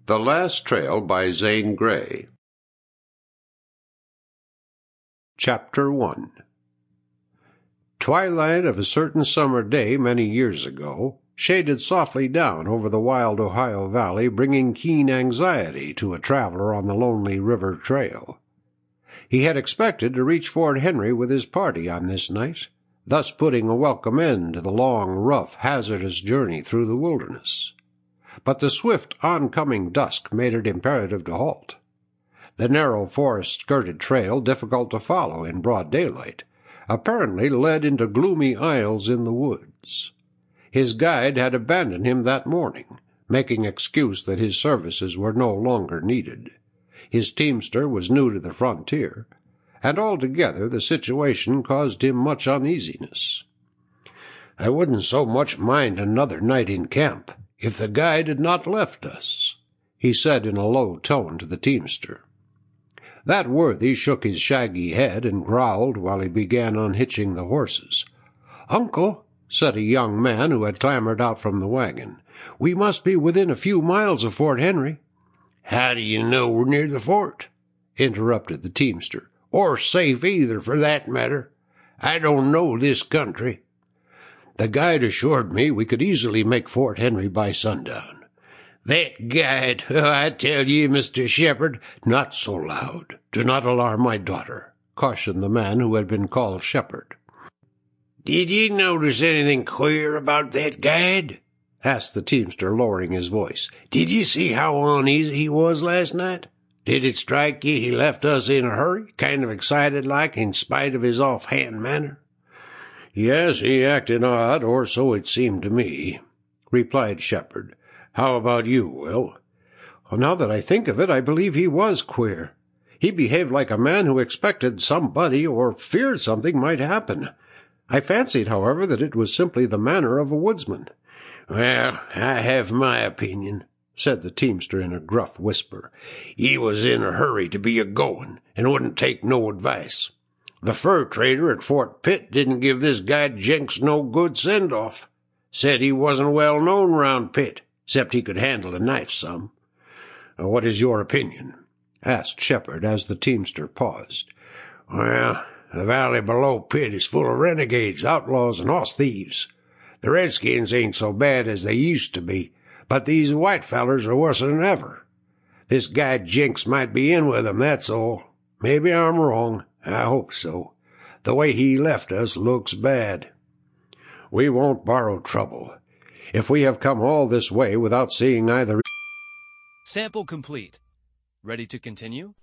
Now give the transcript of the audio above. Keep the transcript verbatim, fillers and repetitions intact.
The Last Trail by Zane Grey. Chapter one. Twilight of a certain summer day many years ago shaded softly down over the wild Ohio Valley, bringing keen anxiety to a traveler on the lonely river trail. He had expected to reach Fort Henry with his party on this night, thus putting a welcome end to the long, rough, hazardous journey through the wilderness. But the swift oncoming dusk made it imperative to halt. The narrow forest-skirted trail, difficult to follow in broad daylight, apparently led into gloomy aisles in the woods. His guide had abandoned him that morning, making excuse that his services were no longer needed. His teamster was new to the frontier, and altogether the situation caused him much uneasiness. "I wouldn't so much mind another night in camp if the guide had not left us," he said in a low tone to the teamster. That worthy shook his shaggy head and growled while he began unhitching the horses. "Uncle," said a young man who had clambered out from the wagon, "we must be within a few miles of Fort Henry." "How do you know we're near the fort?" interrupted the teamster. "Or safe either, for that matter. I don't know this country." "The guide assured me we could easily make Fort Henry by sundown." "That guide! Oh, I tell ye, Mister Shepherd—" "Not so loud. Do not alarm my daughter," cautioned the man who had been called Shepherd. "Did ye notice anything queer about that guide?" asked the teamster, lowering his voice. "Did ye see how uneasy he was last night? Did it strike ye he left us in a hurry, kind of excited like, in spite of his offhand manner?" "Yes, he acted odd, or so it seemed to me," replied Shepherd. "How about you, Will?" "Well, now that I think of it, I believe he was queer. He behaved like a man who expected somebody or feared something might happen. I fancied, however, that it was simply the manner of a woodsman." "Well, I have my opinion," said the teamster in a gruff whisper. "He was in a hurry to be a-goin', and wouldn't take no advice. The fur trader at Fort Pitt didn't give this guide Jenks no good send-off. Said he wasn't well known round Pitt, 'cept he could handle a knife some." "What is your opinion?" asked Shepherd as the teamster paused. "Well, the valley below Pitt is full of renegades, outlaws, and hoss thieves. The redskins ain't so bad as they used to be, but these white fellers are worse than ever. This guide Jenks might be in with 'em, that's all. Maybe I'm wrong. I hope so. The way he left us looks bad." "We won't borrow trouble. If we have come all this way without seeing either—" Sample complete. Ready to continue?